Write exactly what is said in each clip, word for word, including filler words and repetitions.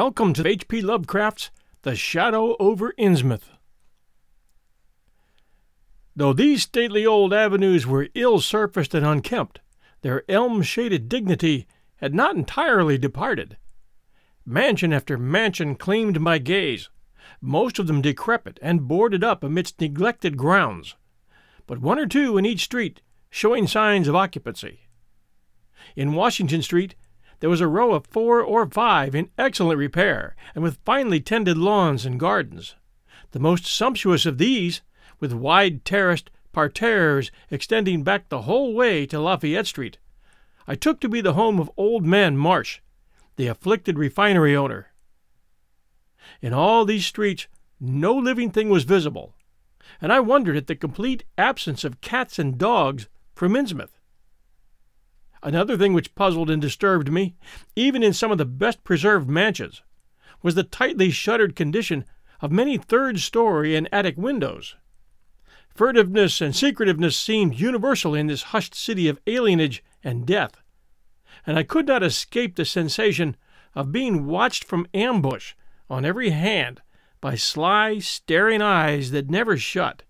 Welcome to H P Lovecraft's The Shadow over Innsmouth. Though these stately old avenues were ill-surfaced and unkempt, their elm-shaded dignity had not entirely departed. Mansion after mansion claimed my gaze, most of them decrepit and boarded up amidst neglected grounds, but one or two in each street showing signs of occupancy. In Washington Street, there was a row of four or five in excellent repair and with finely tended lawns and gardens. The most sumptuous of these, with wide terraced parterres extending back the whole way to Lafayette Street, I took to be the home of Old Man Marsh, the afflicted refinery owner. In all these streets no living thing was visible, and I wondered at the complete absence of cats and dogs from Innsmouth. Another thing which puzzled and disturbed me, even in some of the best-preserved mansions, was the tightly shuttered condition of many third-story and attic windows. Furtiveness and secretiveness seemed universal in this hushed city of alienage and death, and I could not escape the sensation of being watched from ambush on every hand by sly, staring eyes that never shut.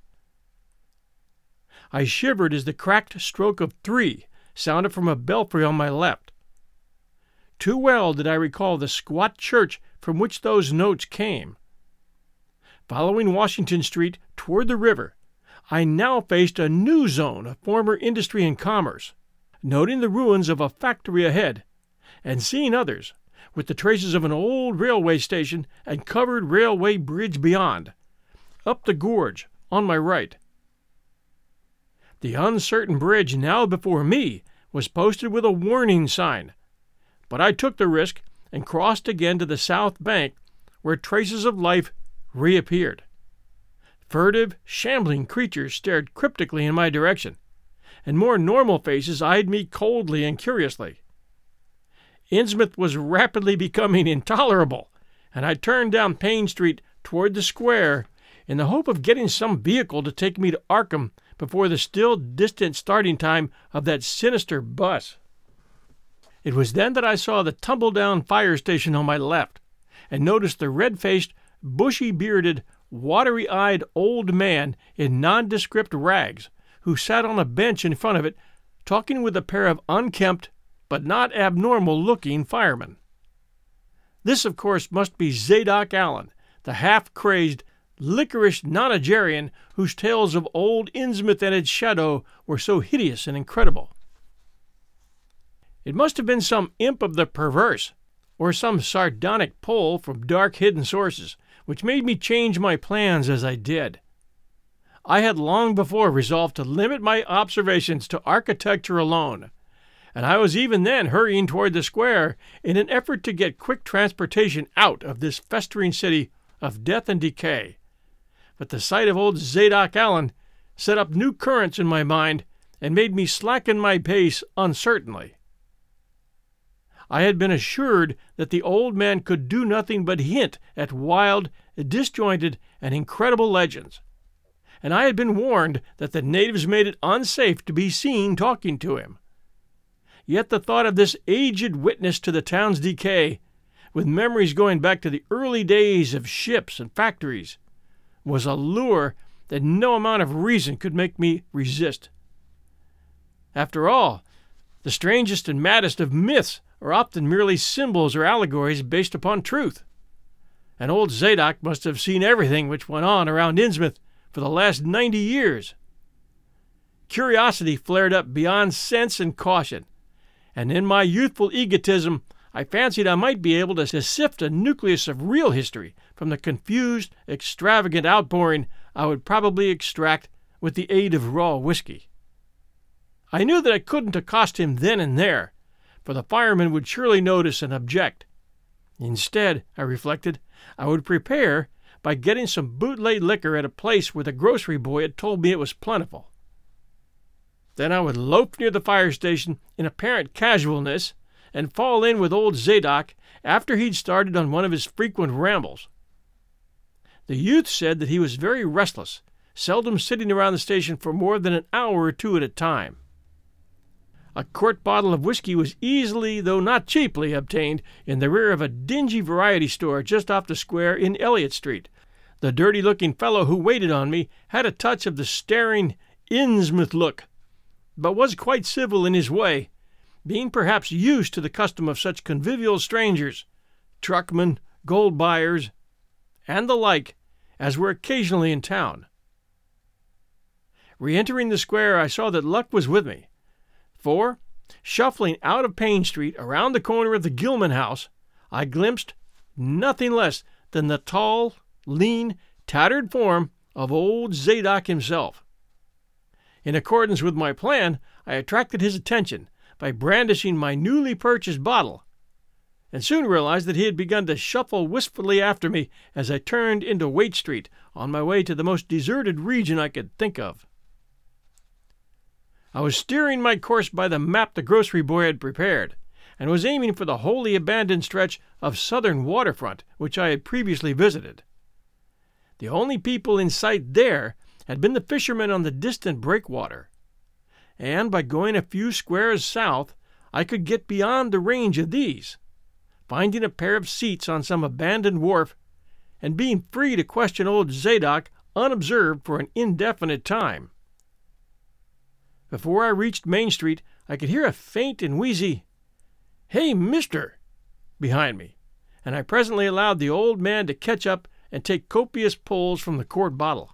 I shivered as the cracked stroke of three sounded from a belfry on my left. Too well did I recall the squat church from which those notes came. Following Washington Street toward the river, I now faced a new zone of former industry and commerce, noting the ruins of a factory ahead, and seeing others, with the traces of an old railway station and covered railway bridge beyond, up the gorge on my right. The uncertain bridge now before me was posted with a warning sign, but I took the risk and crossed again to the south bank, where traces of life reappeared. Furtive, shambling creatures stared cryptically in my direction, and more normal faces eyed me coldly and curiously. Innsmouth was rapidly becoming intolerable, and I turned down Payne Street toward the square in the hope of getting some vehicle to take me to Arkham before the still distant starting time of that sinister bus. It was then that I saw the tumble-down fire station on my left, and noticed the red-faced, bushy-bearded, watery-eyed old man in nondescript rags, who sat on a bench in front of it, talking with a pair of unkempt but not abnormal-looking firemen. This, of course, must be Zadok Allen, the half-crazed, licorice nonagerian whose tales of old Innsmouth and its shadow were so hideous and incredible. It must have been some imp of the perverse, or some sardonic pull from dark hidden sources, which made me change my plans as I did. I had long before resolved to limit my observations to architecture alone, and I was even then hurrying toward the square in an effort to get quick transportation out of this festering city of death and decay. But the sight of old Zadok Allen set up new currents in my mind and made me slacken my pace uncertainly. I had been assured that the old man could do nothing but hint at wild, disjointed, and incredible legends, and I had been warned that the natives made it unsafe to be seen talking to him. Yet the thought of this aged witness to the town's decay, with memories going back to the early days of ships and factories, was a lure that no amount of reason could make me resist. After all, the strangest and maddest of myths are often merely symbols or allegories based upon truth, and old Zadok must have seen everything which went on around Innsmouth for the last ninety years. Curiosity flared up beyond sense and caution, and in my youthful egotism I fancied I might be able to sift a nucleus of real history from the confused, extravagant outpouring I would probably extract with the aid of raw whiskey. I knew that I couldn't accost him then and there, for the firemen would surely notice and object. Instead, I reflected, I would prepare by getting some bootleg liquor at a place where the grocery boy had told me it was plentiful. Then I would loaf near the fire station in apparent casualness and fall in with old Zadok after he'd started on one of his frequent rambles. The youth said that he was very restless, seldom sitting around the station for more than an hour or two at a time. A quart bottle of whiskey was easily, though not cheaply, obtained in the rear of a dingy variety store just off the square in Elliott Street. The dirty-looking fellow who waited on me had a touch of the staring Innsmouth look, but was quite civil in his way, being perhaps used to the custom of such convivial strangers, truckmen, gold buyers, and the like, as were occasionally in town. Re-entering the square, I saw that luck was with me, for, shuffling out of Payne Street around the corner of the Gilman House, I glimpsed nothing less than the tall, lean, tattered form of old Zadok himself. In accordance with my plan, I attracted his attention by brandishing my newly purchased bottle, and soon realized that he had begun to shuffle wistfully after me as I turned into Waite Street on my way to the most deserted region I could think of. I was steering my course by the map the grocery boy had prepared, and was aiming for the wholly abandoned stretch of southern waterfront which I had previously visited. The only people in sight there had been the fishermen on the distant breakwater, and by going a few squares south I could get beyond the range of these, finding a pair of seats on some abandoned wharf, and being free to question old Zadok unobserved for an indefinite time. Before I reached Main Street, I could hear a faint and wheezy, "Hey, mister," behind me, and I presently allowed the old man to catch up and take copious pulls from the quart bottle.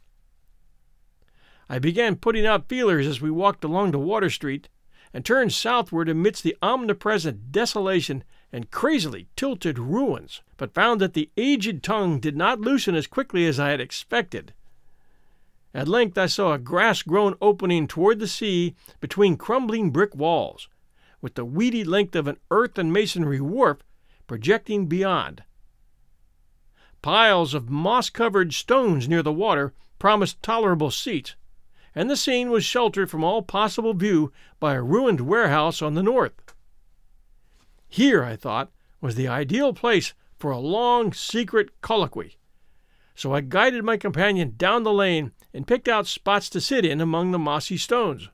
I began putting out feelers as we walked along the Water Street, and turned southward amidst the omnipresent desolation and crazily tilted ruins, but found that the aged tongue did not loosen as quickly as I had expected. At length I saw a grass-grown opening toward the sea between crumbling brick walls, with the weedy length of an earth and masonry wharf projecting beyond. Piles of moss-covered stones near the water promised tolerable seats, and the scene was sheltered from all possible view by a ruined warehouse on the north. Here, I thought, was the ideal place for a long, secret colloquy, so I guided my companion down the lane and picked out spots to sit in among the mossy stones.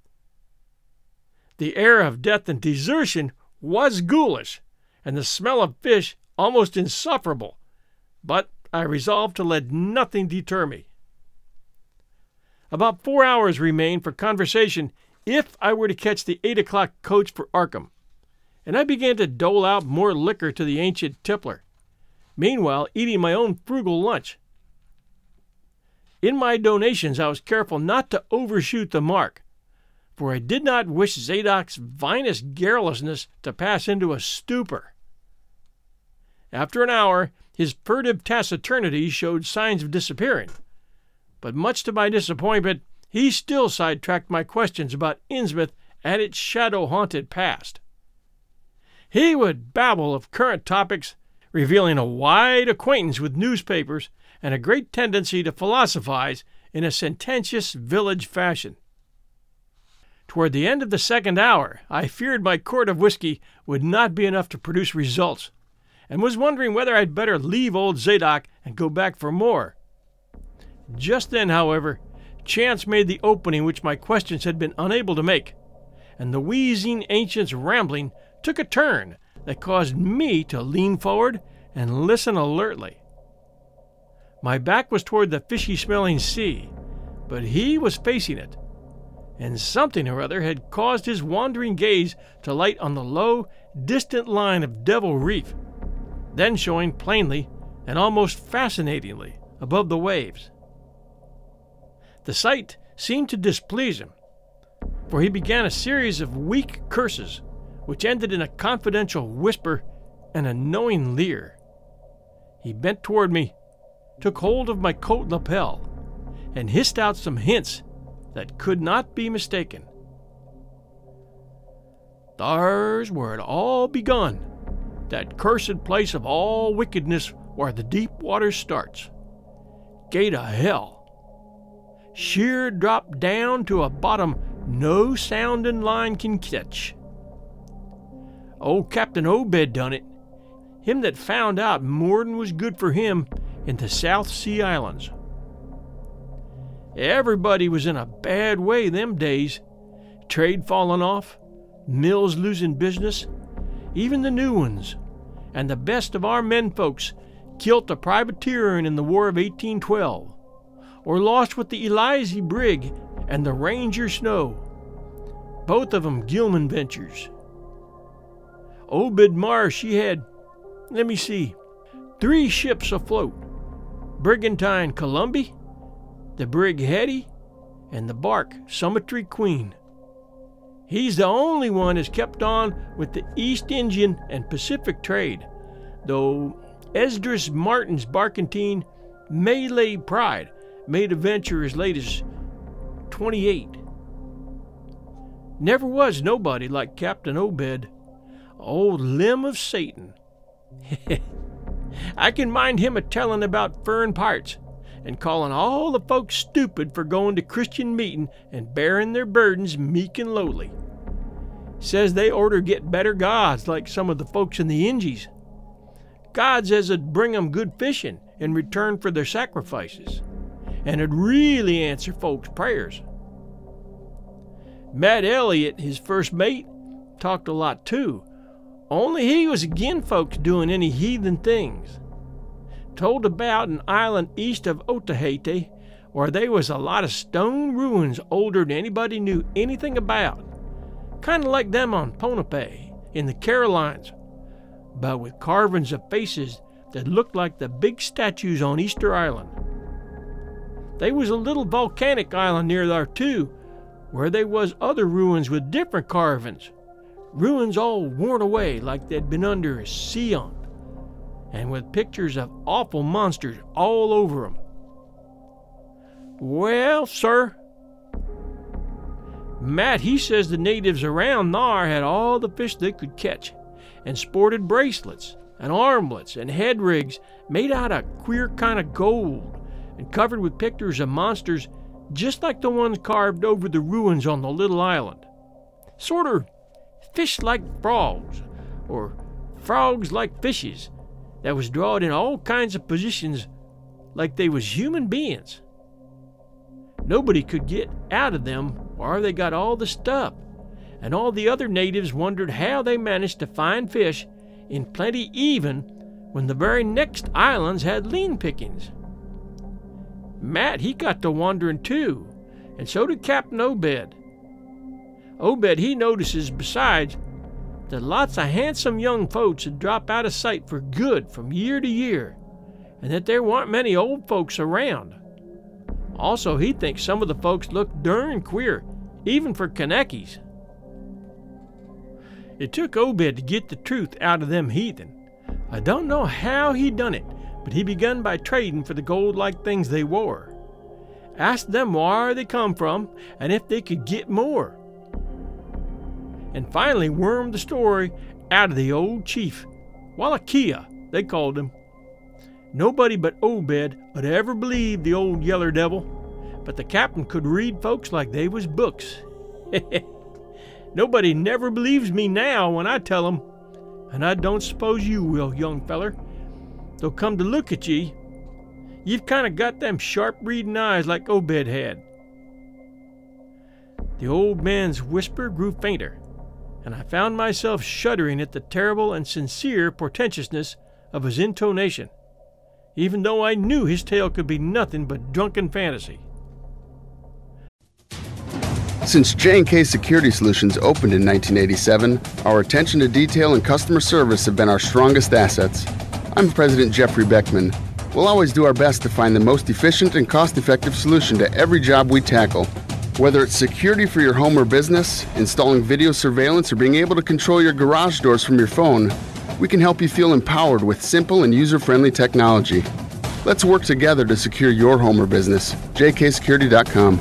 The air of death and desertion was ghoulish, and the smell of fish almost insufferable, but I resolved to let nothing deter me. About four hours remained for conversation if I were to catch the eight o'clock coach for Arkham, and I began to dole out more liquor to the ancient tippler, meanwhile eating my own frugal lunch. In my donations I was careful not to overshoot the mark, for I did not wish Zadok's vinous garrulousness to pass into a stupor. After an hour, his furtive taciturnity showed signs of disappearing, but much to my disappointment, he still sidetracked my questions about Innsmouth and its shadow-haunted past. He would babble of current topics, revealing a wide acquaintance with newspapers and a great tendency to philosophize in a sententious village fashion. Toward the end of the second hour, I feared my quart of whiskey would not be enough to produce results, and was wondering whether I'd better leave old Zadok and go back for more. Just then, however, chance made the opening which my questions had been unable to make, and the wheezing ancient's rambling took a turn that caused me to lean forward and listen alertly. My back was toward the fishy-smelling sea, but he was facing it, and something or other had caused his wandering gaze to light on the low, distant line of Devil Reef, then showing plainly and almost fascinatingly above the waves. The sight seemed to displease him, for he began a series of weak curses, which ended in a confidential whisper and a knowing leer. He bent toward me, took hold of my coat lapel, and hissed out some hints that could not be mistaken. "Thar's where it all begun, that cursed place of all wickedness where the deep water starts. Gate of hell. Sheer drop down to a bottom no sounding line can catch. Old Captain Obed done it, him that found out more'n was good for him in the South Sea Islands. Everybody was in a bad way them days, trade falling off, mills losing business, even the new ones, and the best of our men folks killed a privateering in the War of eighteen twelve, or lost with the Elysee brig and the Ranger Snow, both of 'em Gilman ventures. Obed Marsh, he had, let me see, three ships afloat: brigantine Columbia, the brig Hetty, and the bark Summitry Queen. He's the only one that's kept on with the East Indian and Pacific trade, though Esdras Martin's barkentine Malay Pride made a venture as late as twenty-eight. Never was nobody like Captain Obed, old limb of Satan. I can mind him a-telling about furrin parts and calling all the folks stupid for going to Christian meeting and bearing their burdens meek and lowly. Says they orter get better gods like some of the folks in the Injies. Gods as 'ud bring 'em good fishing in return for their sacrifices, and 'ud really answer folks' prayers. Matt Elliott, his first mate, talked a lot too, only he was agin folks doing any heathen things. Told about an island east of Otaheite where they was a lot of stone ruins older than anybody knew anything about, kind of like them on Ponape in the Carolines, but with carvings of faces that looked like the big statues on Easter Island. They was a little volcanic island near there too, where they was other ruins with different carvings, ruins all worn away like they'd been under a sea on, and with pictures of awful monsters all over 'em. Well, sir, Matt, he says the natives around thar had all the fish they could catch, and sported bracelets and armlets and head rigs made out of queer kind of gold and covered with pictures of monsters just like the ones carved over the ruins on the little island. Sorter fish like frogs, or frogs like fishes, that was drawed in all kinds of positions like they was human beings. Nobody could get out of them where they got all the stuff, and all the other natives wondered how they managed to find fish in plenty even when the very next islands had lean pickings. Matt, he got to wondering too, and so did Captain Obed. Obed, he notices, besides, that lots of handsome young folks would drop out of sight for good from year to year, and that there weren't many old folks around. Also, he thinks some of the folks looked darn queer, even for Kanakis. It took Obed to get the truth out of them heathen. I don't know how he done it, but he begun by trading for the gold-like things they wore. Asked them where they come from and if they could get more. And finally wormed the story out of the old chief, Wallachia, they called him. Nobody but Obed would ever believe the old yeller devil, but the captain could read folks like they was books. Nobody never believes me now when I tell 'em, and I don't suppose you will, young feller. Though come to look at ye, you've kind of got them sharp reading eyes like Obed had. The old man's whisper grew fainter, and I found myself shuddering at the terrible and sincere portentousness of his intonation, even though I knew his tale could be nothing but drunken fantasy. Since J and K Security Solutions opened in nineteen eighty-seven, our attention to detail and customer service have been our strongest assets. I'm President Jeffrey Beckman. We'll always do our best to find the most efficient and cost-effective solution to every job we tackle. Whether it's security for your home or business, installing video surveillance, or being able to control your garage doors from your phone, we can help you feel empowered with simple and user-friendly technology. Let's work together to secure your home or business. J K security dot com.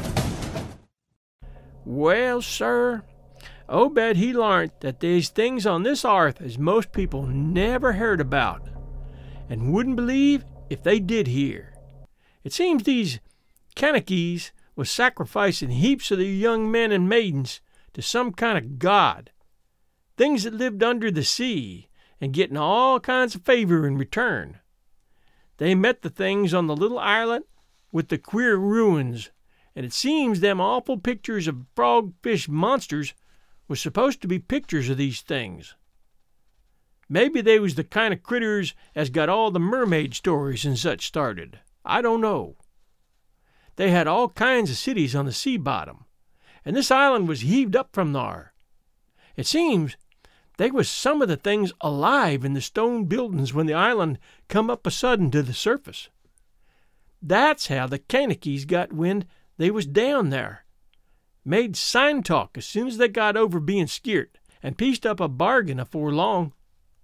Well, sir, Obed he learned that there's things on this earth as most people never heard about, and wouldn't believe if they did hear. It seems these Kanakis was sacrificing heaps of their young men and maidens to some kind of god, things that lived under the sea, and getting all kinds of favor in return. They met the things on the little island with the queer ruins, and it seems them awful pictures of frog-fish monsters was supposed to be pictures of these things. Maybe they was the kind of critters as got all the mermaid stories and such started. I don't know. They had all kinds of cities on the sea bottom, and this island was heaved up from thar. It seems they was some of the things alive in the stone buildings when the island come up a sudden to the surface. That's how the Kanakees got wind they was down there. Made sign talk as soon as they got over being skeert, and pieced up a bargain afore long.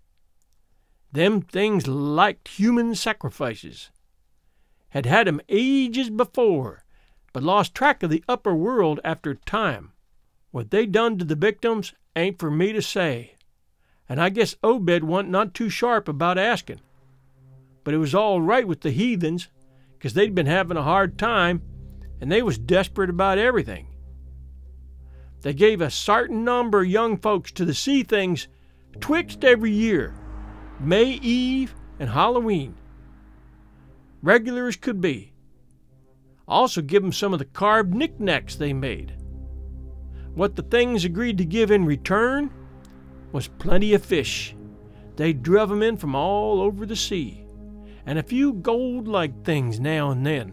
Them things liked human sacrifices. Had had 'em ages before, but lost track of the upper world after time. What they done to the victims ain't for me to say, and I guess Obed wa'n't not too sharp about asking. But it was all right with the heathens, 'cause they'd been having a hard time, and they was desperate about everything. They gave a sartain number of young folks to the sea things twixt every year, May Eve and Halloween. Regular as could be. Also give 'em some of the carved knickknacks they made. What the things agreed to give in return was plenty of fish. They druv 'em in from all over the sea, and a few gold-like things now and then.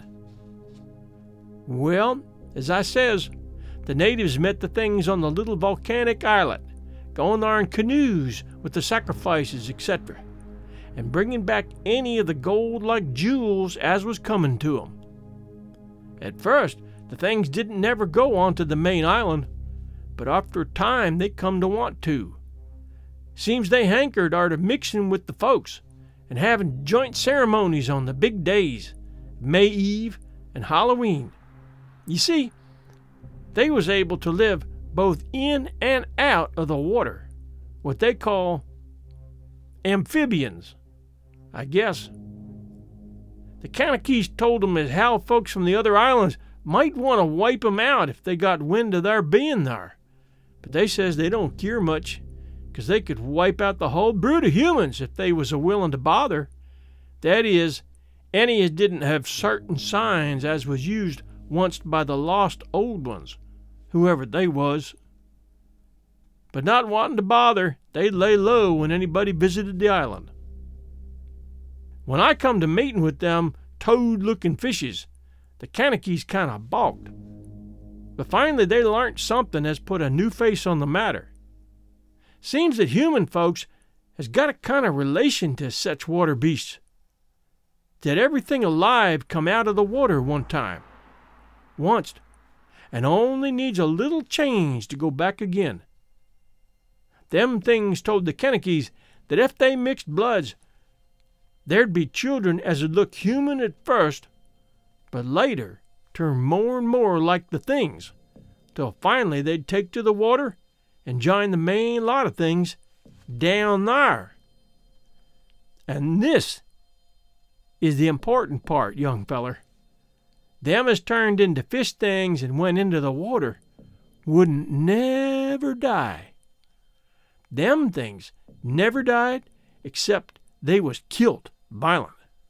Well, as I says, the natives met the things on the little volcanic islet, going there in canoes with the sacrifices, et cetera, and bringing back any of the gold-like jewels as was coming to 'em. At first, the things didn't never go on to the main island, but after a time they come to want to. Seems they hankered arter mixing with the folks and having joint ceremonies on the big days, May Eve and Halloween. You see, they was able to live both in and out of the water, what they call amphibians, I guess. The Kanakees told 'em as how folks from the other islands might want to wipe 'em out if they got wind of their being there, but they says they don't care much, 'cause they could wipe out the whole brood of humans if they was a willing to bother. That is, any as didn't have certain signs as was used once by the lost old ones, whoever they was. But not wanting to bother, they'd lay low when anybody visited the island. When I come to meeting with them toad-looking fishes, the Kanakees kind of balked. But finally they learnt something as put a new face on the matter. Seems that human folks has got a kind of relation to such water beasts. That everything alive come out of the water one time, once, and only needs a little change to go back again. Them things told the Kanakees that if they mixed bloods, there'd be children as would look human at first, but later turn more and more like the things, till finally they'd take to the water and join the main lot of things down there. And this is the important part, young feller. Them as turned into fish things and went into the water wouldn't never die. Them things never died except they was killed violent.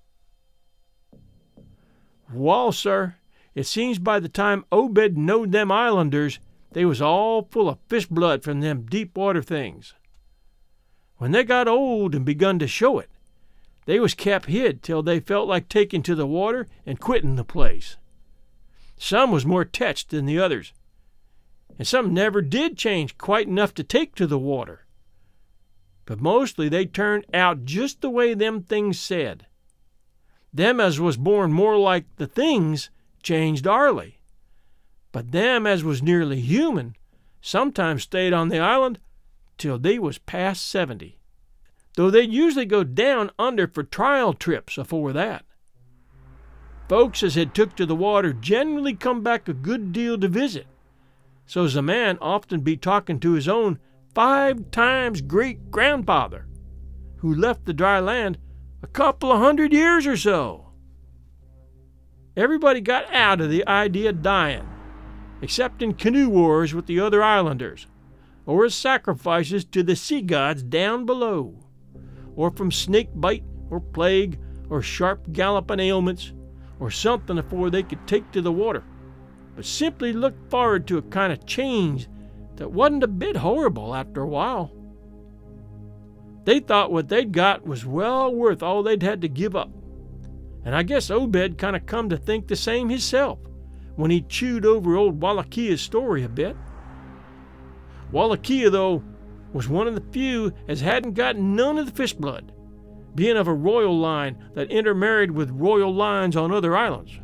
Wall, sir, it seems by the time Obed knowed them islanders, they was all full of fish blood from them deep water things. When they got old and begun to show it, they was kept hid till they felt like taking to the water and quitting the place. Some was more tetched than the others, and some never did change quite enough to take to the water. But mostly they turned out just the way them things said. Them as was born more like the things changed early, but them as was nearly human sometimes stayed on the island till they was past seventy, though they'd usually go down under for trial trips afore that. Folks as had took to the water generally come back a good deal to visit, so's a man often be talking to his own five times great-grandfather, who left the dry land a couple of hundred years or so. Everybody got out of the idea of dying, except in canoe wars with the other islanders, or as sacrifices to the sea gods down below, or from snake bite or plague or sharp galloping ailments, or something afore they could take to the water, but simply looked forward to a kind of change that wasn't a bit horrible after a while. They thought what they'd got was well worth all they'd had to give up. And I guess Obed kind of come to think the same himself when he chewed over old Wallachia story a bit. Wallachia, though, was one of the few as hadn't got none of the fish blood, being of a royal line that intermarried with royal lines on other islands.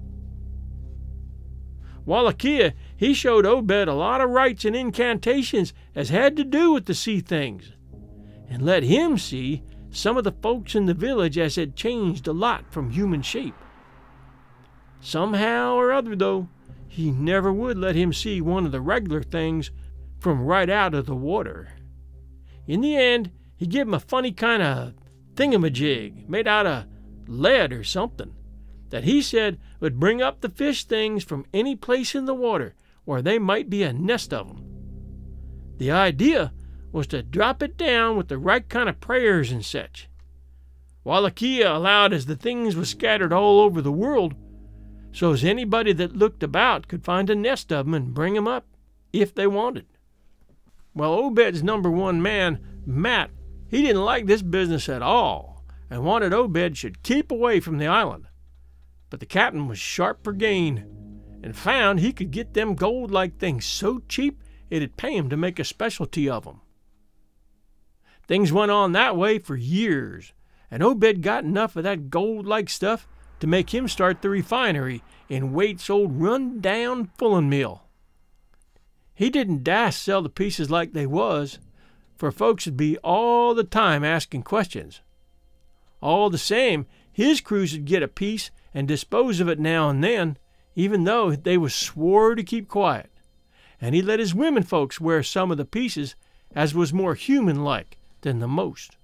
Wallachia, he showed Obed a lot of rites and incantations as had to do with the sea things, and let him see some of the folks in the village as had changed a lot from human shape. Somehow or other, though, he never would let him see one of the regular things from right out of the water. In the end, he give him a funny kind of thingamajig made out of lead or something that he said would bring up the fish things from any place in the water where they might be a nest of them. The idea was to drop it down with the right kind of prayers and such. Wallachia allowed as the things was scattered all over the world, so as anybody that looked about could find a nest of them and bring them up, if they wanted. Well, Obed's number one man, Matt, he didn't like this business at all, and wanted Obed should keep away from the island. But the captain was sharp for gain, and found he could get them gold-like things so cheap it'd pay him to make a specialty of them. Things went on that way for years, and Obed got enough of that gold-like stuff to make him start the refinery in Waite's old run-down fullin' mill. He didn't dast sell the pieces like they was, for folks would be all the time asking questions. All the same, his crews would get a piece and dispose of it now and then, even though they was swore to keep quiet, and he let his women folks wear some of the pieces as was more human-like than the most.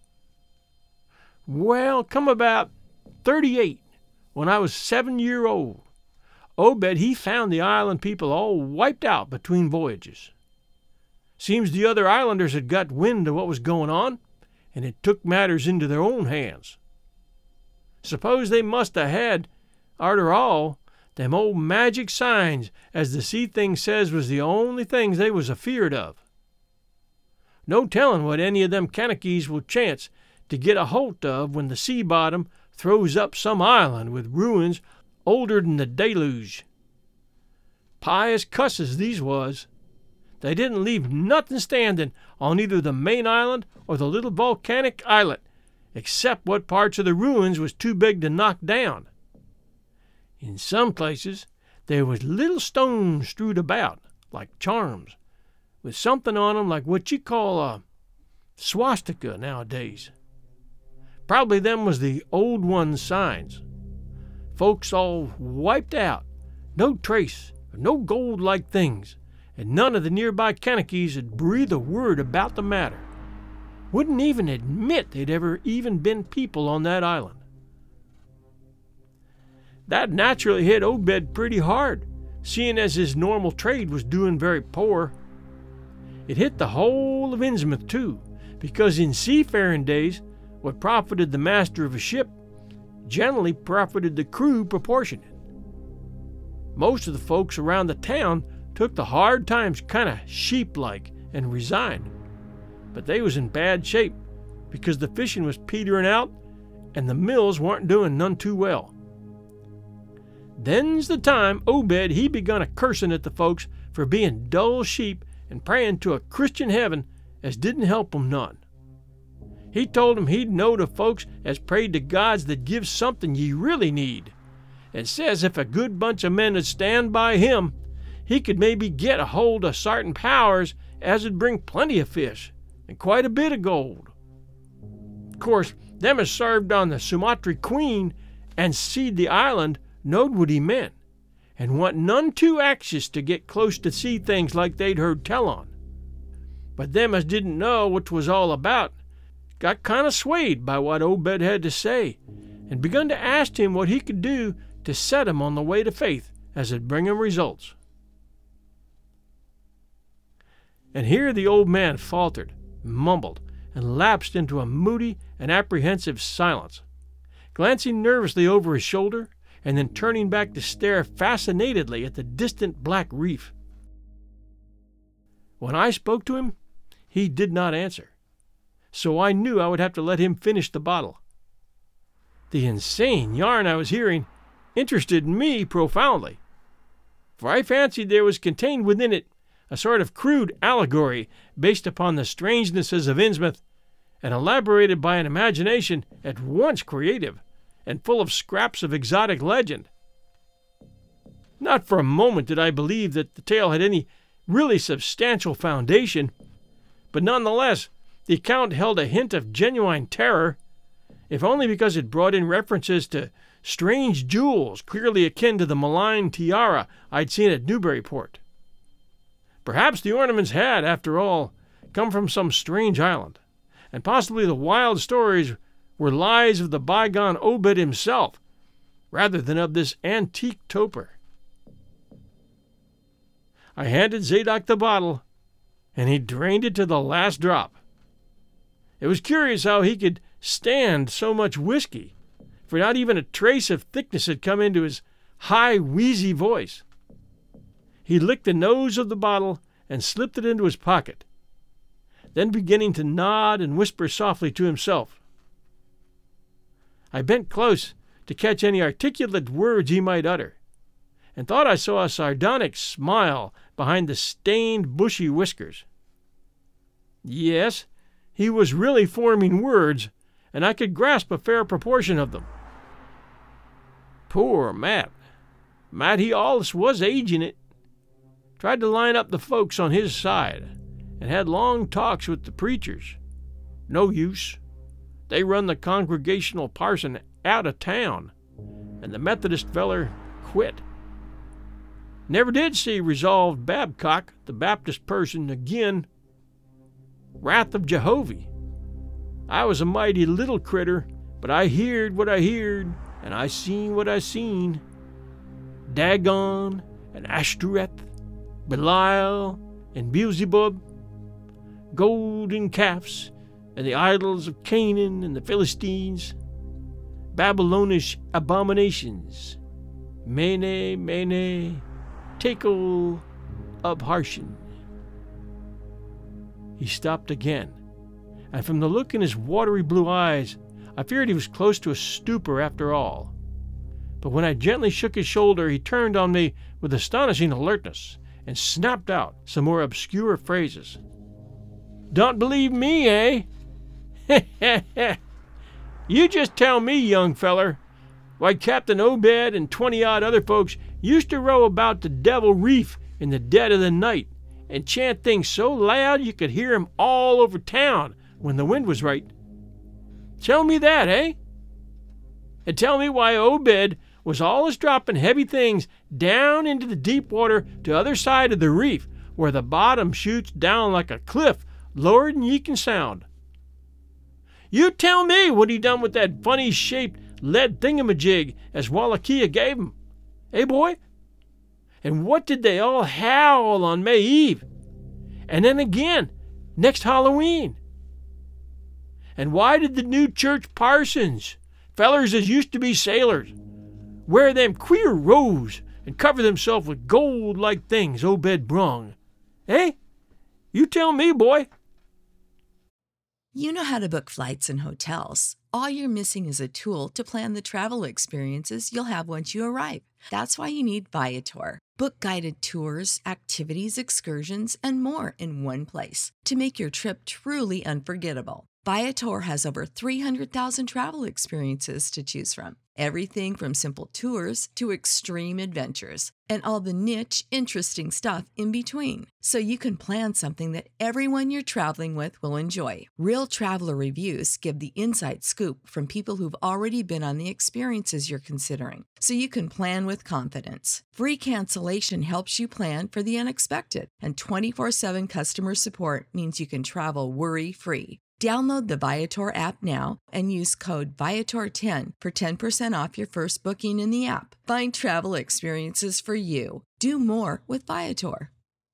Well, come about thirty-eight, when I was seven year old, Obed he found the island people all wiped out between voyages. Seems the other islanders had got wind of what was going on, and had took matters into their own hands. Suppose they must have had, arter all, them old magic signs as the sea thing says was the only things they was afeard of. No telling what any of them Kanakees will chance to get a holt of when the sea bottom throws up some island with ruins older than the deluge. Pious cusses these was. They didn't leave nothing standing on either the main island or the little volcanic islet, except what parts of the ruins was too big to knock down. In some places there was little stones strewed about, like charms, with something on 'em like what you call a swastika nowadays. Probably them was the old ones' signs. Folks all wiped out, no trace of no gold-like things, and none of the nearby Kanakees would breathe a word about the matter. Wouldn't even admit they'd ever even been people on that island. That naturally hit Obed pretty hard, seeing as his normal trade was doing very poor. It hit the whole of Innsmouth, too, because in seafaring days, what profited the master of a ship generally profited the crew proportionate. Most of the folks around the town took the hard times kind of sheep-like and resigned, but they was in bad shape because the fishing was petering out and the mills weren't doing none too well. Then's the time Obed he begun a cursing at the folks for being dull sheep and praying to a Christian heaven as didn't help 'em none. He told 'em he'd knowed of folks as prayed to gods that give something ye really need, and says if a good bunch of men would stand by him, he could maybe get a hold of sartain powers as would bring plenty of fish and quite a bit of gold. Of course, them as served on the Sumatry Queen and seed the island knowed what he meant, and want none too anxious to get close to see things like they'd heard tell on. But them as didn't know what 'twas all about got kind of swayed by what Obed had to say, and begun to ask him what he could do to set 'em on the way to faith as 'd bring 'em results. And here the old man faltered, mumbled, and lapsed into a moody and apprehensive silence, glancing nervously over his shoulder, and then turning back to stare fascinatedly at the distant black reef. When I spoke to him, he did not answer, so I knew I would have to let him finish the bottle. The insane yarn I was hearing interested me profoundly, for I fancied there was contained within it a sort of crude allegory based upon the strangenesses of Innsmouth and elaborated by an imagination at once creative and full of scraps of exotic legend. Not for a moment did I believe that the tale had any really substantial foundation, but nonetheless the account held a hint of genuine terror, if only because it brought in references to strange jewels clearly akin to the malign tiara I'd seen at Newburyport. Perhaps the ornaments had, after all, come from some strange island, and possibly the wild stories were lies of the bygone Obed himself, rather than of this antique toper. I handed Zadok the bottle, and he drained it to the last drop. It was curious how he could stand so much whiskey, for not even a trace of thickness had come into his high, wheezy voice. He licked the nose of the bottle and slipped it into his pocket, then beginning to nod and whisper softly to himself. I bent close to catch any articulate words he might utter, and thought I saw a sardonic smile behind the stained, bushy whiskers. Yes, he was really forming words, and I could grasp a fair proportion of them. Poor Matt. Matt he allus was aging it. Tried to line up the folks on his side, and had long talks with the preachers. No use. They run the Congregational parson out of town, and the Methodist feller quit. Never did see Resolved Babcock, the Baptist person, again. Wrath of Jehovah. I was a mighty little critter, but I heerd what I heerd, and I seen what I seen. Dagon and Ashtoreth, Belial and Beelzebub, golden calves and the idols of Canaan and the Philistines, Babylonish abominations, Mene, Mene, Tekel, Upharsin. He stopped again, and from the look in his watery blue eyes, I feared he was close to a stupor after all. But when I gently shook his shoulder, he turned on me with astonishing alertness and snapped out some more obscure phrases. Don't believe me, eh? You just tell me, young feller, why Captain Obed and twenty-odd other folks used to row about the Devil Reef in the dead of the night and chant things so loud you could hear 'em all over town when the wind was right. Tell me that, eh? And tell me why Obed was allus dropping heavy things down into the deep water to the other side of the reef, where the bottom shoots down like a cliff lower than ye can sound. You tell me what he done with that funny-shaped lead thingamajig as Wallachia gave him. Eh, boy? And what did they all howl on May Eve? And then again, next Halloween? And why did the new church parsons, fellers as used to be sailors, wear them queer robes and cover themselves with gold-like things Obed brung? Eh? You tell me, boy. You know how to book flights and hotels. All you're missing is a tool to plan the travel experiences you'll have once you arrive. That's why you need Viator. Book guided tours, activities, excursions, and more in one place to make your trip truly unforgettable. Viator has over three hundred thousand travel experiences to choose from. Everything from simple tours to extreme adventures, and all the niche, interesting stuff in between. So you can plan something that everyone you're traveling with will enjoy. Real traveler reviews give the inside scoop from people who've already been on the experiences you're considering, so you can plan with confidence. Free cancellation helps you plan for the unexpected, and twenty-four seven customer support means you can travel worry-free. Download the Viator app now and use code Viator ten for ten percent off your first booking in the app. Find travel experiences for you. Do more with Viator.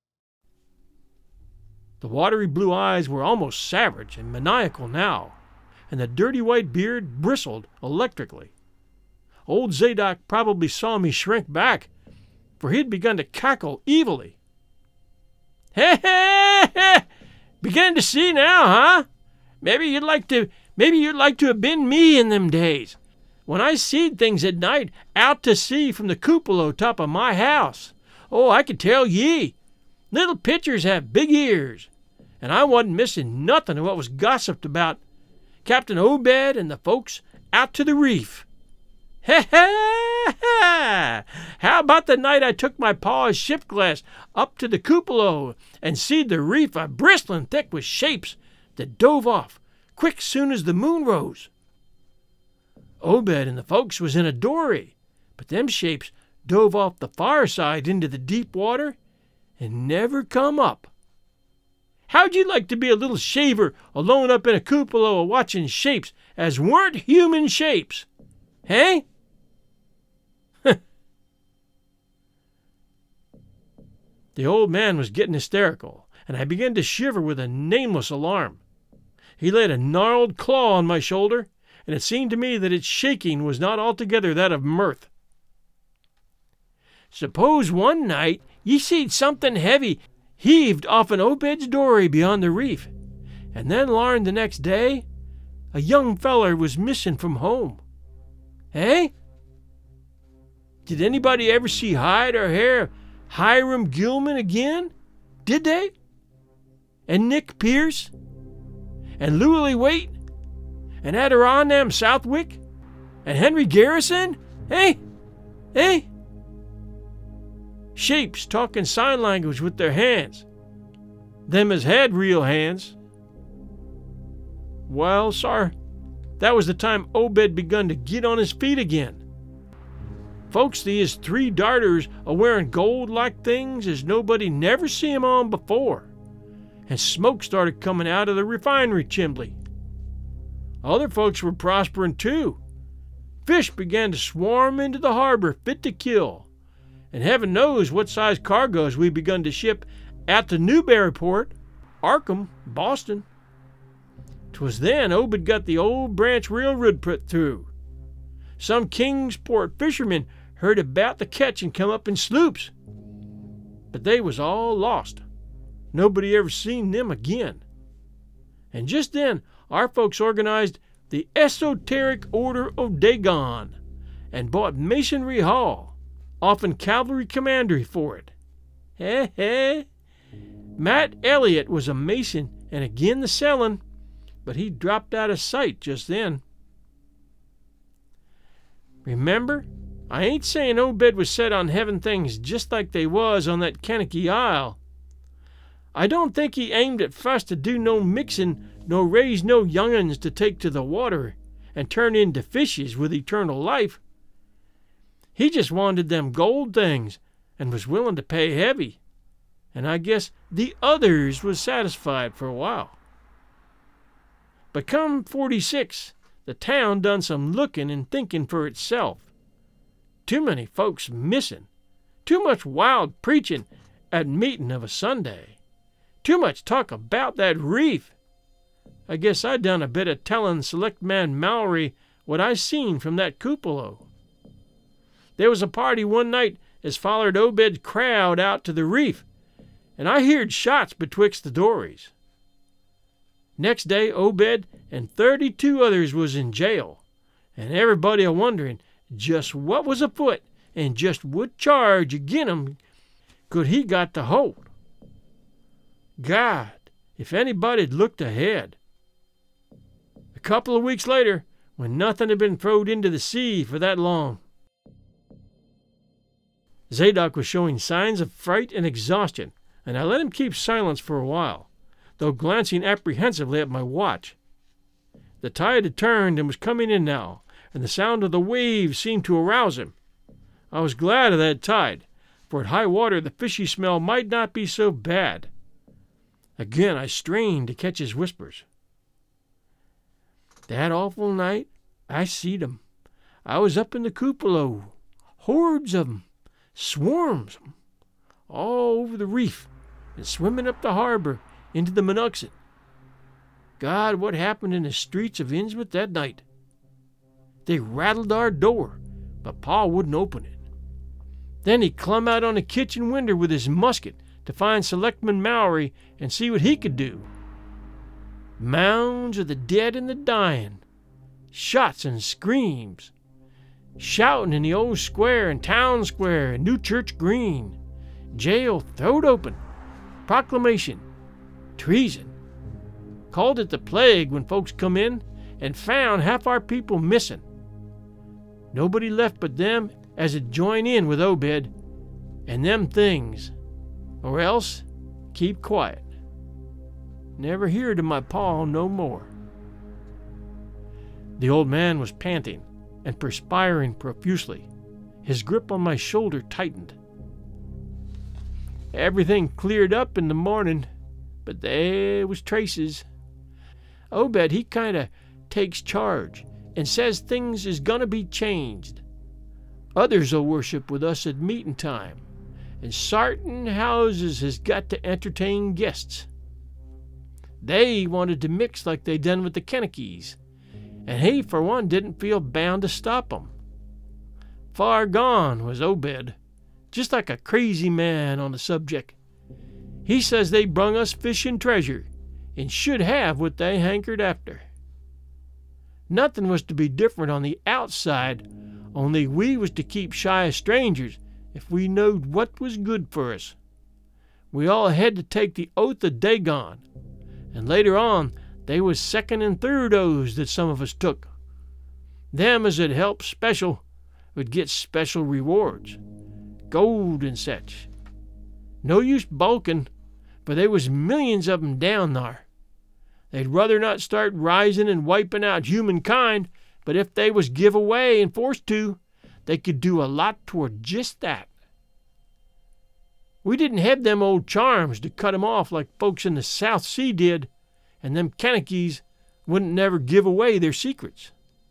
The watery blue eyes were almost savage and maniacal now, and the dirty white beard bristled electrically. Old Zadok probably saw me shrink back, for he had begun to cackle evilly. Heh heh heh! Begin to see now, huh? Maybe you'd like to, maybe you'd like to have been me in them days, when I seed things at night out to sea from the cupola top of my house. Oh, I can tell ye, little pitchers have big ears, and I wasn't missing nothing of what was gossiped about Captain Obed and the folks out to the reef. Ha ha ha! How about the night I took my pa's ship glass up to the cupola and seed the reef a bristling thick with shapes that dove off quick soon as the moon rose? Obed and the folks was in a dory, but them shapes dove off the far side into the deep water and never come up. How'd you like to be a little shaver alone up in a cupola watching shapes as weren't human shapes? Hey? The old man was getting hysterical, and I began to shiver with a nameless alarm. He laid a gnarled claw on my shoulder, and it seemed to me that its shaking was not altogether that of mirth. Suppose one night ye seed something heavy heaved off an Obed's dory beyond the reef, and then larned the next day a young feller was missing from home. Eh? Did anybody ever see hide or hair of Hiram Gilman again? Did they? And Nick Pierce? And Louis Waite? And Adirondack Southwick? And Henry Garrison? Eh? Eh? Shapes talking sign language with their hands. Them as had real hands. Well, sir, that was the time Obed begun to get on his feet again. Folks see his three darters a wearing gold-like things as nobody never see 'em on before, and smoke started coming out of the refinery chimney. Other folks were prospering too. Fish began to swarm into the harbor fit to kill, and heaven knows what size cargoes we begun to ship out to Newburyport, Arkham, Boston. 'Twas then Obed got the Old Branch Railroad put through. Some Kingsport fishermen heard about the catch and come up in sloops, but they was all lost. Nobody ever seen them again. And just then our folks organized the Esoteric Order of Dagon and bought Masonry Hall, often cavalry commandery for it. Heh heh. Matt Elliott was a Mason and again the selling, but he dropped out of sight just then. Remember, I ain't saying Obed was set on having things just like they was on that Kankakee Isle. I don't think he aimed at first to do no mixin' nor raise no young'uns to take to the water and turn into fishes with eternal life. He just wanted them gold things and was willing to pay heavy, and I guess the others was satisfied for a while. But come forty-six, the town done some looking and thinking for itself. Too many folks missing, too much wild preaching at meeting of a Sunday, too much talk about that reef. I guess I done a bit of telling Select Man Mallory what I seen from that cupola. There was a party one night as follered Obed's crowd out to the reef, and I heard shots betwixt the dories. Next day Obed and thirty-two others was in jail, and everybody a wondering just what was afoot and just what charge agin 'em could he got to hold. God, if anybody'd looked ahead. A couple of weeks later, when nothing had been throwed into the sea for that long, Zadok was showing signs of fright and exhaustion, and I let him keep silence for a while, though glancing apprehensively at my watch. The tide had turned and was coming in now, and the sound of the waves seemed to arouse him. I was glad of that tide, for at high water the fishy smell might not be so bad. Again I strained to catch his whispers. That awful night I seed 'em. I was up in the cupola, hordes of 'em, swarms of 'em, all over the reef and swimming up the harbor into the Monnoxet. God, what happened in the streets of Innsmouth that night? They rattled our door, but Pa wouldn't open it. Then he clumb out on the kitchen winder with his musket to find Selectman Mowry and see what he could do. Mounds of the dead and the dying, shots and screams, shouting in the old square and town square and New Church Green, jail throwed open, proclamation, treason. Called it the plague when folks come in and found half our people missing. Nobody left but them as had joined in with Obed and them things, or else keep quiet. Never heard of my paw no more. The old man was panting and perspiring profusely. His grip on my shoulder tightened. Everything cleared up in the morning, but there was traces. Obed, he kind of takes charge and says things is gonna be changed. Others'll worship with us at meeting time, and sartin houses has got to entertain guests. They wanted to mix like they done with the Kenneckys, and he, for one, didn't feel bound to stop 'em. Far gone was Obed, just like a crazy man on the subject. He says they brung us fishing treasure, and should have what they hankered after. Nothing was to be different on the outside, only we was to keep shy of strangers if we knowed what was good for us. We all had to take the oath of Dagon, and later on they was second and third oaths that some of us took. Them as had helped special would get special rewards, gold and such. No use bulking, for there was millions of 'em down there. They'd rather not start rising and wiping out humankind, but if they was give away and forced to, they could do a lot toward just that. We didn't have them old charms to cut 'em off like folks in the South Sea did, and them Kenneckys wouldn't never give away their secrets.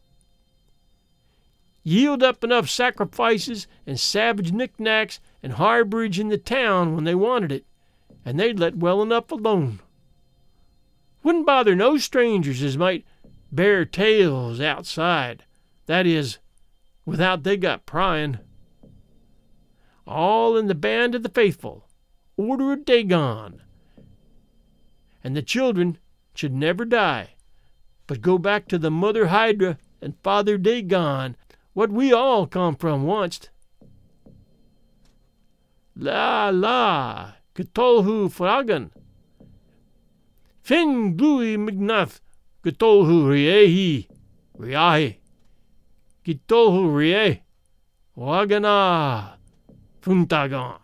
Yield up enough sacrifices and savage knickknacks and harborage in the town when they wanted it, and they'd let well enough alone. Wouldn't bother no strangers as might bear tales outside, that is, without they got prying. All in the band of the faithful, order of Dagon. And the children should never die, but go back to the Mother Hydra and Father Dagon, what we all come from once. La la, Cthulhu Fragan. Fin glui mignath, Cthulhu riehi, riahi. Cthulhu rie, wagana, funtagon.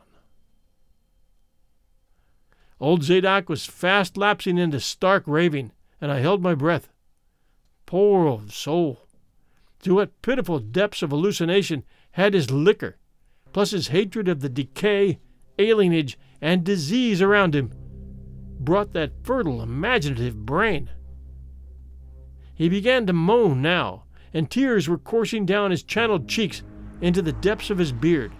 Old Zadok was fast lapsing into stark raving, and I held my breath. Poor old soul! To what pitiful depths of hallucination had his liquor, plus his hatred of the decay, alienage, and disease around him, brought that fertile, imaginative brain? He began to moan now, and tears were coursing down his channeled cheeks into the depths of his beard.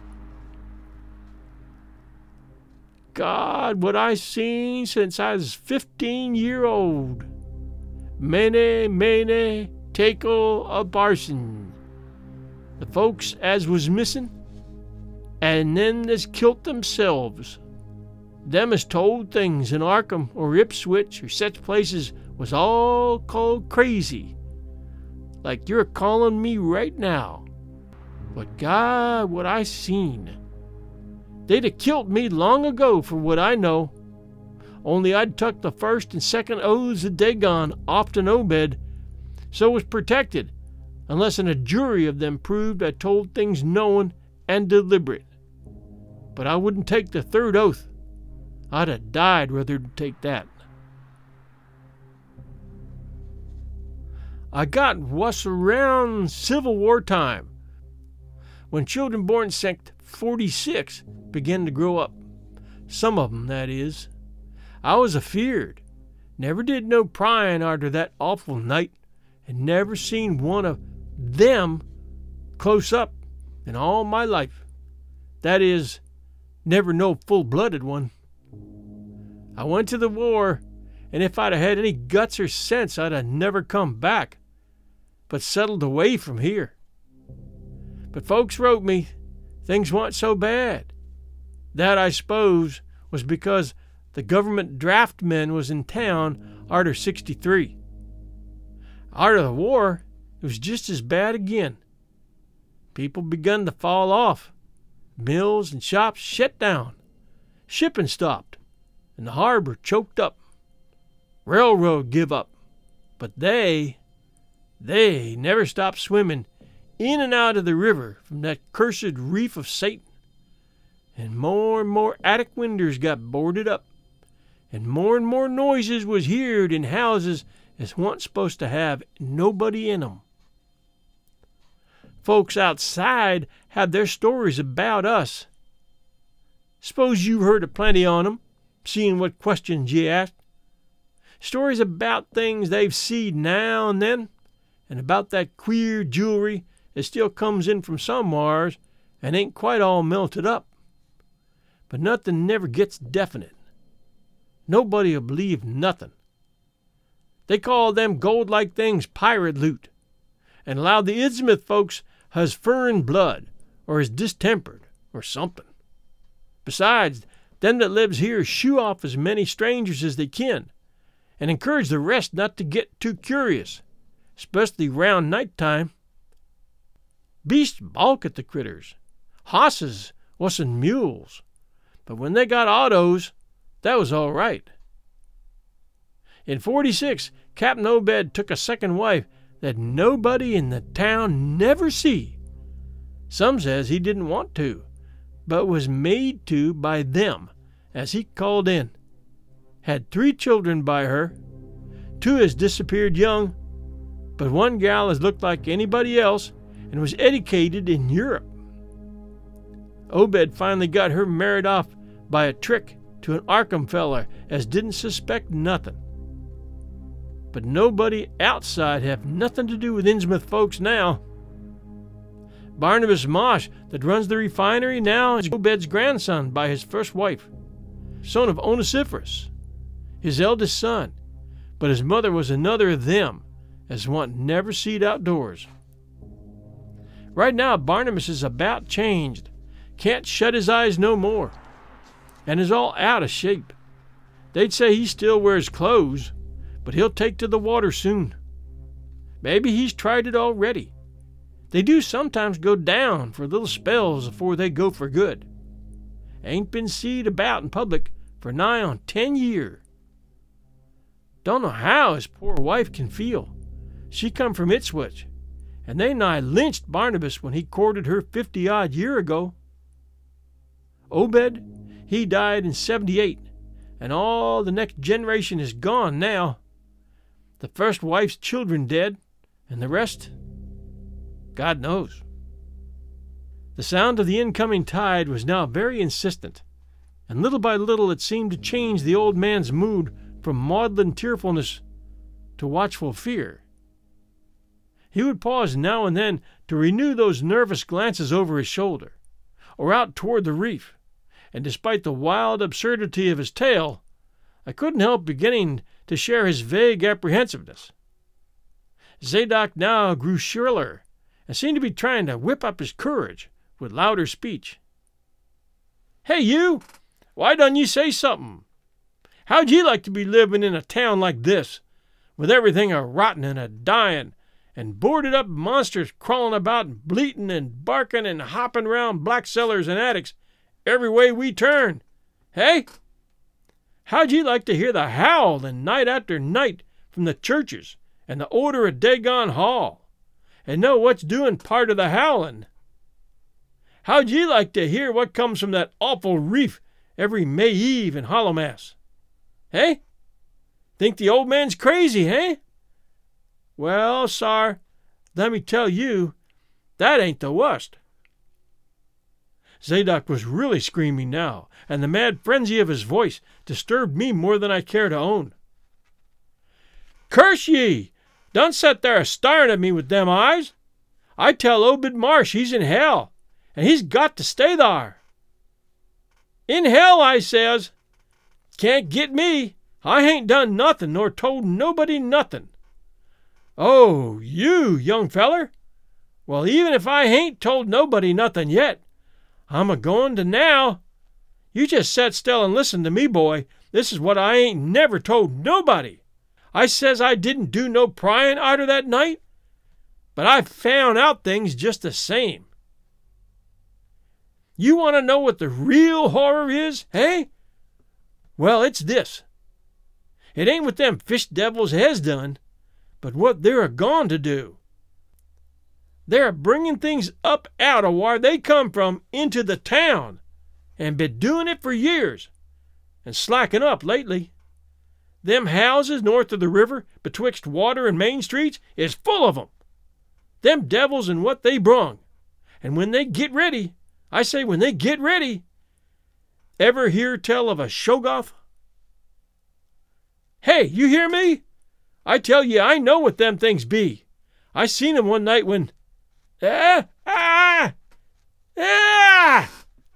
God, what I seen since I was fifteen year old. Mene, mene, tekel a barson. The folks as was missing, and then as kilt themselves. Them as told things in Arkham or Ipswich or such places was all called crazy, like you're calling me right now. But God, what I seen. They'd have killed me long ago for what I know, only I'd tuck the first and second oaths of Dagon off to Obed, so was protected, unless in a jury of them proved I told things knowing and deliberate. But I wouldn't take the third oath. I'd have died rather than take that. I got wuss around Civil War time, when children born sect forty-six began to grow up. Some of 'em, that is. I was afeard. Never did no prying arter that awful night, and never seen one of them close up in all my life. That is, never no full-blooded one. I went to the war, and if I'd have had any guts or sense, I'd have never come back, but settled away from here. But folks wrote me, things weren't so bad. That, I suppose, was because the government draftman was in town arter sixty-three. Arter the war, it was just as bad again. People begun to fall off. Mills and shops shut down. Shipping stopped, and the harbor choked up. Railroad give up. But they, they never stopped swimming in and out of the river from that cursed reef of Satan. And more and more attic windows got boarded up, and more and more noises was heard in houses as wa'n't supposed to have nobody in 'em. Folks outside had their stories about us. S'pose you've heard a plenty on 'em, seeing what questions ye asked. Stories about things they've seed now and then, and about that queer jewelry that still comes in from somewheres and ain't quite all melted up. But nothing never gets definite. Nobody'll believe nothing. They call them gold-like things pirate loot, and allowed the Innsmouth folks has furrin blood, or is distempered, or something. Besides, them that lives here shoo off as many strangers as they kin, and encourage the rest not to get too curious, especially round night time. Beasts balk at the critters. Hosses wasnn't mules, but when they got autos, that was all right. In forty-six, Captain Obed took a second wife that nobody in the town never see. Some says he didn't want to, but was made to by them, as he called in. Had three children by her. Two has disappeared young, but one gal has looked like anybody else and was educated in Europe. Obed finally got her married off by a trick to an Arkham feller as didn't suspect nothing. But nobody outside have nothing to do with Innsmouth folks now. Barnabas Mosh, that runs the refinery now, is Obed's grandson by his first wife, son of Onesiphorus, his eldest son, but his mother was another of them, as one never seed outdoors. Right now Barnabas is about changed, can't shut his eyes no more, and is all out of shape. They'd say he still wears clothes, but he'll take to the water soon. Maybe he's tried it already. They do sometimes go down for little spells afore they go for good. Ain't been seed about in public for nigh on ten year. Don't know how his poor wife can feel. She come from Ipswich, and they nigh lynched Barnabas when he courted her fifty-odd year ago. Obed, he died in seventy-eight, and all the next generation is gone now. The first wife's children dead, and the rest, God knows. The sound of the incoming tide was now very insistent, and little by little it seemed to change the old man's mood from maudlin tearfulness to watchful fear. He would pause now and then to renew those nervous glances over his shoulder, or out toward the reef, and despite the wild absurdity of his tale, I couldn't help beginning to share his vague apprehensiveness. Zadok now grew shriller, and seemed to be trying to whip up his courage with louder speech. "Hey, you! Why don't ye say something? How'd ye like to be living in a town like this, with everything a rotting and a dying, and boarded up monsters crawling about and bleating and barking and hopping round black cellars and attics every way we turn? Hey? How'd ye like to hear the howling night after night from the churches and the odor of Dagon Hall, and know what's doing part of the howling? How'd ye like to hear what comes from that awful reef every May Eve and Hallowmass? Hey? Think the old man's crazy, hey? Well, sar, let me tell you, that ain't the wust." Zadok was really screaming now, and the mad frenzy of his voice disturbed me more than I care to own. "Curse ye! Don't set there a-staring at me with them eyes. I tell Obed Marsh he's in hell, and he's got to stay thar. In hell, I says. Can't git me. I hain't done nothing nor told nobody nothing. Oh, you, young feller? Well, even if I hain't told nobody nothing yet, I'm a-going to now. You just set still and listen to me, boy. This is what I ain't never told nobody. I says I didn't do no prying arter that night, but I found out things just the same. You want to know what the real horror is, eh? Well, it's this. It ain't what them fish devils has done, but what they're a-gone to do. They're a-bringing things up out of where they come from into the town, and been doing it for years, and slacking up lately. Them houses north of the river, betwixt Water and Main Streets, is full of 'em. Them devils and what they brung. And when they get ready, I say when they get ready, ever hear tell of a Shoggoth? Hey, you hear me? I tell ye, I know what them things be. I seen 'em one night when... Ah! Ah! Ah!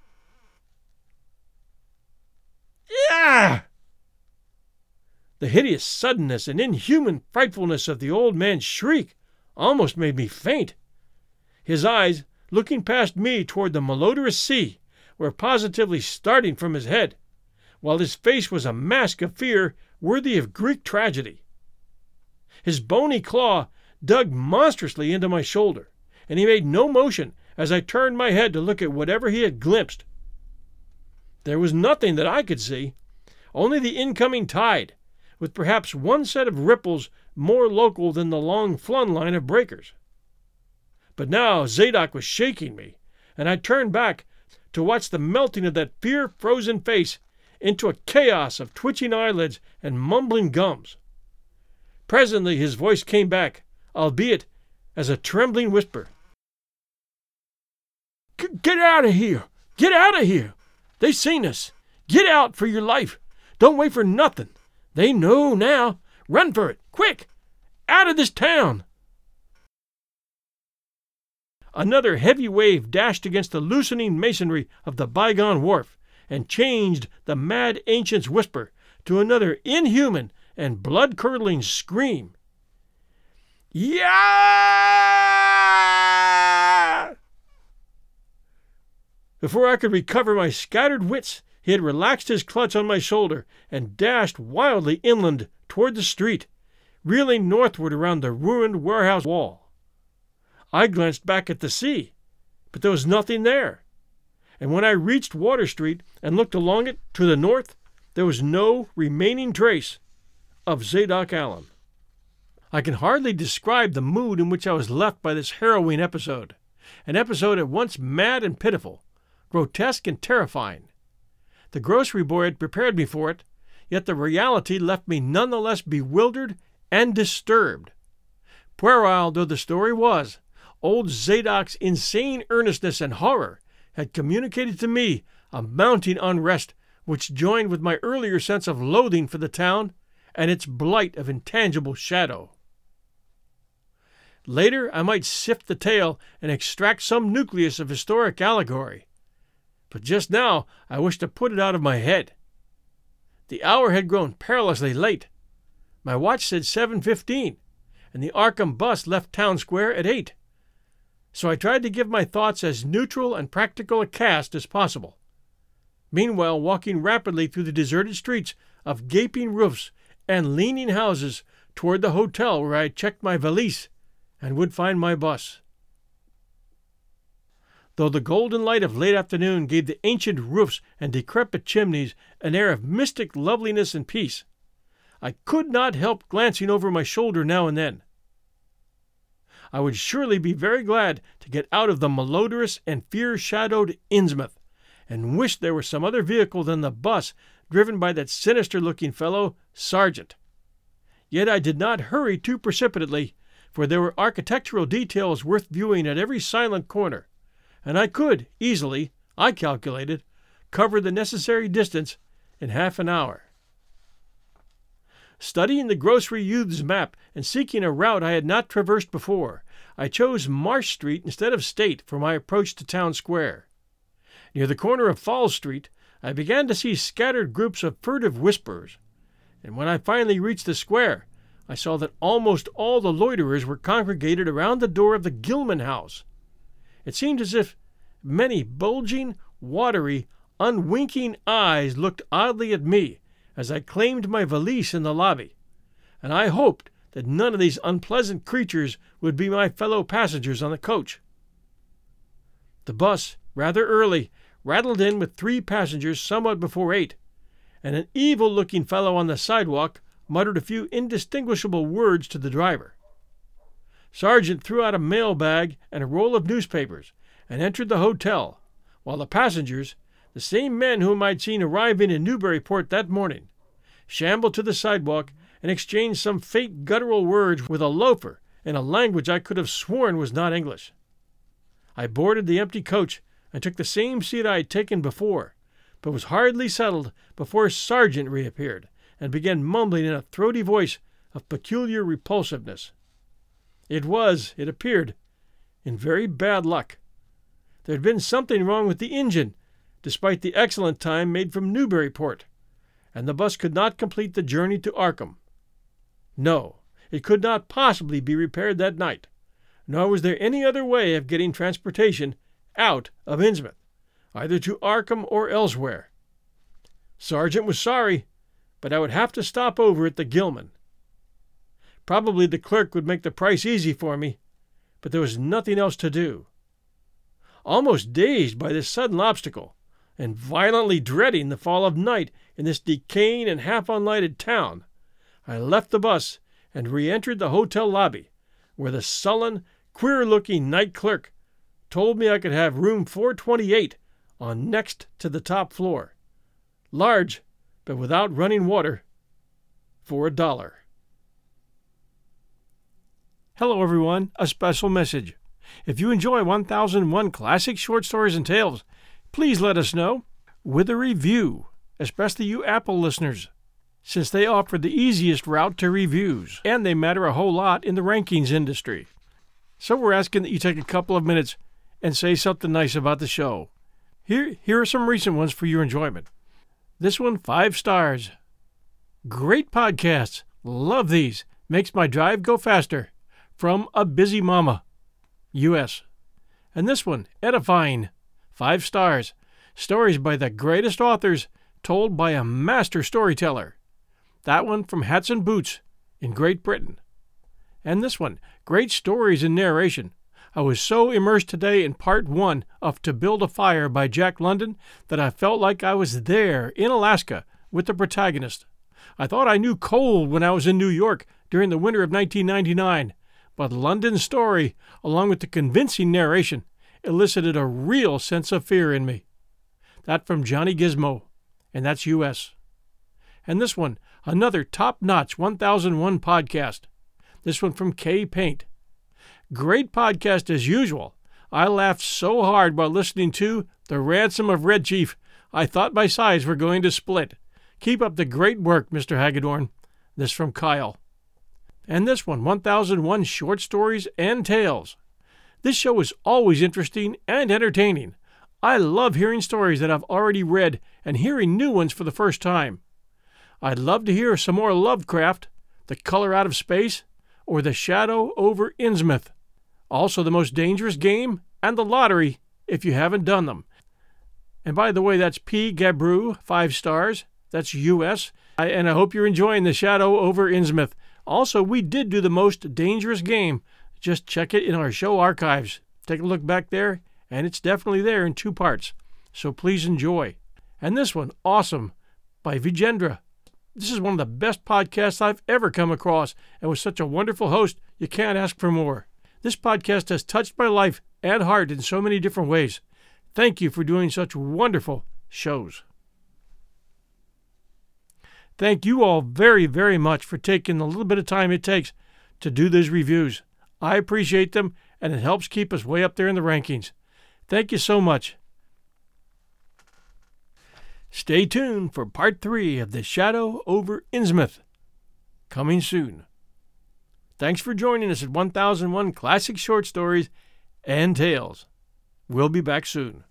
Yeah! The hideous suddenness and inhuman frightfulness of the old man's shriek almost made me faint. His eyes, looking past me toward the malodorous sea, were positively starting from his head, while his face was a mask of fear worthy of Greek tragedy. His bony claw dug monstrously into my shoulder, and he made no motion as I turned my head to look at whatever he had glimpsed. There was nothing that I could see, only the incoming tide, with perhaps one set of ripples more local than the long flung line of breakers. But now Zadok was shaking me, and I turned back to watch the melting of that fear-frozen face into a chaos of twitching eyelids and mumbling gums. Presently his voice came back, albeit as a trembling whisper. "Get out of here! Get out of here! They've seen us! Get out for your life! Don't wait for nothing! They know now! Run for it! Quick! Out of this town!" Another heavy wave dashed against the loosening masonry of the bygone wharf, and changed the mad ancient's whisper to another inhuman and blood-curdling scream. "Yeah!" Before I could recover my scattered wits, he had relaxed his clutch on my shoulder and dashed wildly inland toward the street, reeling northward around the ruined warehouse wall. I glanced back at the sea, but there was nothing there, and when I reached Water Street and looked along it to the north, there was no remaining trace of Zadok Allen. I can hardly describe the mood in which I was left by this harrowing episode, an episode at once mad and pitiful, grotesque and terrifying. The grocery boy had prepared me for it, yet the reality left me none the less bewildered and disturbed. Puerile though the story was, old Zadok's insane earnestness and horror had communicated to me a mounting unrest which joined with my earlier sense of loathing for the town and its blight of intangible shadow. Later I might sift the tale and extract some nucleus of historic allegory, but just now I wished to put it out of my head. The hour had grown perilously late. My watch said seven fifteen, and the Arkham bus left Town Square at eight. So I tried to give my thoughts as neutral and practical a cast as possible, meanwhile walking rapidly through the deserted streets of gaping roofs and leaning houses toward the hotel where I had checked my valise and would find my bus. Though the golden light of late afternoon gave the ancient roofs and decrepit chimneys an air of mystic loveliness and peace, I could not help glancing over my shoulder now and then. I would surely be very glad to get out of the malodorous and fear-shadowed Innsmouth, and wish there were some other vehicle than the bus driven by that sinister-looking fellow, Sargent. Yet I did not hurry too precipitately, for there were architectural details worth viewing at every silent corner, and I could easily, I calculated, cover the necessary distance in half an hour. Studying the grocery youth's map and seeking a route I had not traversed before, I chose Marsh Street instead of State for my approach to Town Square. Near the corner of Falls Street, I began to see scattered groups of furtive whisperers, and when I finally reached the square, I saw that almost all the loiterers were congregated around the door of the Gilman House. It seemed as if many bulging, watery, unwinking eyes looked oddly at me as I claimed my valise in the lobby, and I hoped that none of these unpleasant creatures would be my fellow passengers on the coach. The bus, rather early, rattled in with three passengers somewhat before eight, and an evil-looking fellow on the sidewalk muttered a few indistinguishable words to the driver. Sargent threw out a mail bag and a roll of newspapers and entered the hotel, while the passengers, the same men whom I'd seen arriving in Newburyport that morning, shambled to the sidewalk and exchanged some faint guttural words with a loafer in a language I could have sworn was not English. I boarded the empty coach and took the same seat I had taken before, but was hardly settled before Sargent reappeared and began mumbling in a throaty voice of peculiar repulsiveness. It was, it appeared, in very bad luck. There had been something wrong with the engine, despite the excellent time made from Newburyport, and the bus could not complete the journey to Arkham. No, it could not possibly be repaired that night, nor was there any other way of getting transportation out of Innsmouth, either to Arkham or elsewhere. Sargent was sorry, but I would have to stop over at the Gilman. Probably the clerk would make the price easy for me, but there was nothing else to do. Almost dazed by this sudden obstacle, and violently dreading the fall of night in this decaying and half-unlighted town, I left the bus and re-entered the hotel lobby, where the sullen, queer-looking night clerk told me I could have room four twenty-eight on next to the top floor, large, but without running water, for a dollar. Hello, everyone. A special message. If you enjoy one thousand one Classic Short Stories and Tales, please let us know with a review, especially you Apple listeners, since they offer the easiest route to reviews, and they matter a whole lot in the rankings industry. So we're asking that you take a couple of minutes and say something nice about the show. Here, here are some recent ones for your enjoyment. This one, five stars. Great podcasts. Love these. Makes my drive go faster. From a busy mama. U S And this one, edifying. Five stars. Stories by the greatest authors told by a master storyteller. That one from Hats and Boots in Great Britain. And this one, great stories and narration. I was so immersed today in part one of To Build a Fire by Jack London that I felt like I was there in Alaska with the protagonist. I thought I knew cold when I was in New York during the winter of nineteen ninety-nine, but London's story, along with the convincing narration, elicited a real sense of fear in me. That from Johnny Gizmo, and that's U S And this one, another top-notch one thousand one podcast. This one from K Paint. Great podcast as usual. I laughed so hard while listening to The Ransom of Red Chief, I thought my sides were going to split. Keep up the great work, Mister Hagedorn. This from Kyle. And this one, one thousand one Short Stories and Tales. This show is always interesting and entertaining. I love hearing stories that I've already read and hearing new ones for the first time. I'd love to hear some more Lovecraft, The Color Out of Space, or The Shadow over Innsmouth. Also The Most Dangerous Game and The Lottery, if you haven't done them. And by the way, that's P. Gabru, five stars. That's U S I, and I hope you're enjoying The Shadow over Innsmouth. Also, we did do The Most Dangerous Game. Just check it in our show archives. Take a look back there, and it's definitely there in two parts. So please enjoy. And this one, Awesome, by Vijendra. This is one of the best podcasts I've ever come across, and with such a wonderful host, you can't ask for more. This podcast has touched my life and heart in so many different ways. Thank you for doing such wonderful shows. Thank you all very, very much for taking the little bit of time it takes to do these reviews. I appreciate them, and it helps keep us way up there in the rankings. Thank you so much. Stay tuned for part three of The Shadow over Innsmouth, coming soon. Thanks for joining us at one thousand one Classic Short Stories and Tales. We'll be back soon.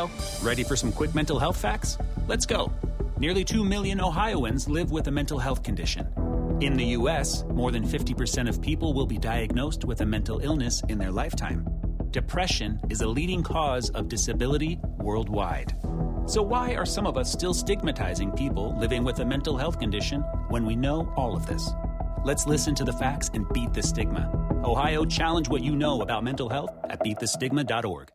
Well, ready for some quick mental health facts? Let's go. Nearly two million Ohioans live with a mental health condition. In the U S, more than fifty percent of people will be diagnosed with a mental illness in their lifetime. Depression is a leading cause of disability worldwide. So why are some of us still stigmatizing people living with a mental health condition when we know all of this? Let's listen to the facts and beat the stigma. Ohio, challenge what you know about mental health at beat the stigma dot org.